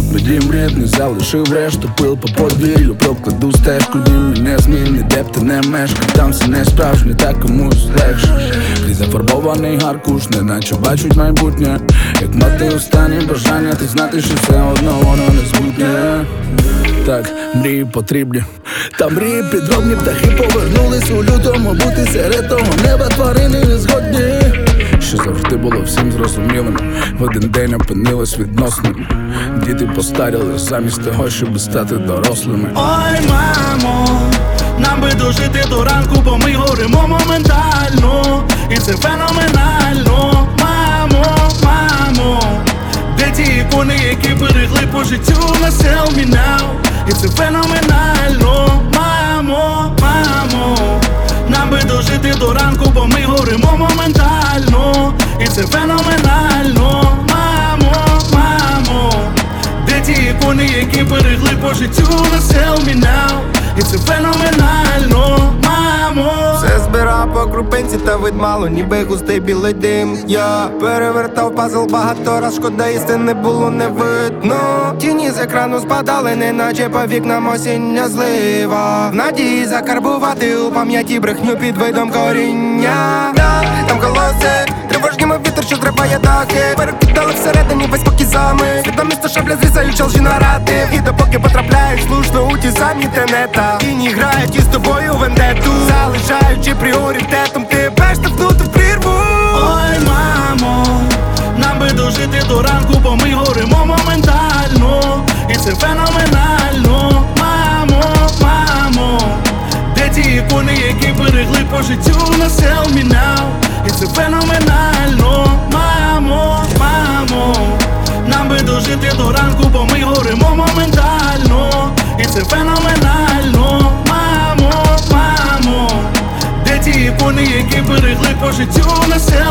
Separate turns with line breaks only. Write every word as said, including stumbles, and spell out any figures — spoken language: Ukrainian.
Мій дім рідний залишив решту пил по подвір'ю. Прокладу стежку, дім і незмінний, де б ти не мешкав. Там все не справжнє, так комусь легше. Крізь зафарбований аркуш, неначе бачуть майбутнє. Як мати останні бажання, ти знати, що все одно воно не збутнє. Так, мрії потрібні, та мрії підробні. Птахи повернулись у лютому, бути серед того неба тварини не згодні. Що завжди було всім зрозумілим, в один день опинилось відносним. Діти постаріли замість того, щоб стати дорослими.
Ой, мамо, нам би дожити до ранку, бо ми горимо моментально. І це феноменально. Мамо, мамо, де ті ікони, які берегли по життю на Sell Me Now. І це феноменально. Мамо, мамо, нам би дожити до ранку, бо ми горимо моментально. І це феноменально. Мамо, мамо, де ті ікони, які берегли по життю на Sell Me Now. І це феноменально, мамо.
Все збирав по крупинці, та вид мало, ніби густий білий дим. Я перевертав пазл багато раз, шкода істини було не видно. Тіні з екрану спадали, неначе по вікнам осіння злива. В надії закарбувати у пам'яті брехню під видом коріння. Там голоси, тривожніми вітер, що зриває дахи. Перекидали всередині весь поки зами. Світло місто шабля зрізають чолжі наратив. І допоки потрапляєш слушно у ті самі тенета. Тіні грають із тобою вендету, залишаючи пріоритетом тебе штовхнути в прірву.
Ой, мамо, нам би дожити до ранку, бо ми горимо моментально. І це феноменально. Мамо, мамо, де ті ікони, які берегли по життю на Sell Me Now. І це феноменально. Мамо, мамо, нам би дожити до ранку, бо ми горимо моментально. І це феноменально. Мамо, мамо, де ті ікони, які берегли по життю на Sell